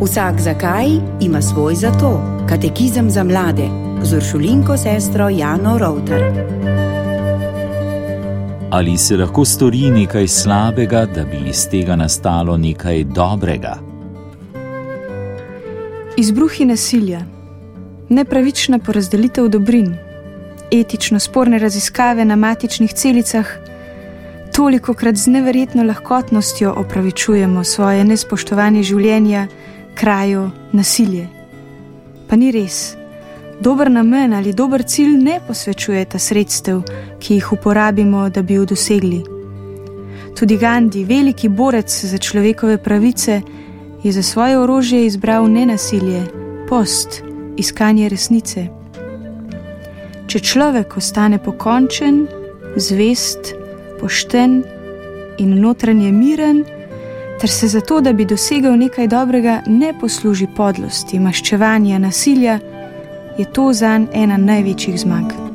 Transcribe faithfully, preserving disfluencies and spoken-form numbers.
Vsak zakaj ima svoj zato. Katekizem za mlade z Uršulinko sestro Jano Rovtar. Ali se lahko stori nekaj slabega, da bi iz tega nastalo nekaj dobrega? Izbruhi nasilja, nepravična porazdelitev dobrin, etično sporne raziskave na matičnih celicah, tolikokrat z neverjetno lahkotnostjo opravičujemo svoje nespoštovanje življenja, kraju, nasilje. Pa ni res. Dober namen ali dober cilj ne posvečujeta sredstev, ki jih uporabimo, da bi jo dosegli. Tudi Gandhi, veliki borec za človekove pravice, je za svoje orožje izbral ne nasilje, post, iskanje resnice. Če človek ostane pokončen, zvest, pošten in notranje miren, ter se zato, da bi dosegel nekaj dobrega, ne posluži podlosti, maščevanja, nasilja, je to zanj ena največjih zmag.